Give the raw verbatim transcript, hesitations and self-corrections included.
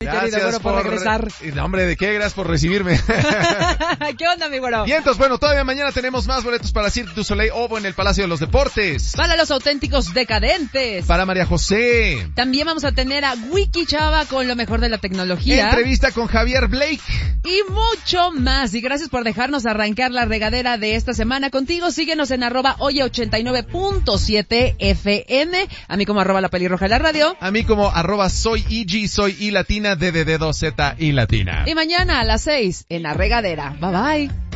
gracias querido, bueno, por, por regresar. No, hombre, ¿de qué? Gracias por recibirme. ¿Qué onda, mi güero? Y entonces, bueno, todavía mañana tenemos más boletos para Cirque du Soleil Ovo en el Palacio de los Deportes. Para los auténticos decadentes. Para María José. También vamos a tener a Wiki Chava con lo mejor de la tecnología. Entrevista con Javier Blake. Y mucho más. Y gracias por dejarnos arrancar la regadera de esta semana contigo. Síguenos en arroba oye ochenta y nueve punto siete F M. A mí como arroba la pelirroja de la radio. A mí como arroba soy I G, soy I latina, D D D dos Z I latina. Y mañana a las seis en la regadera. Bye bye.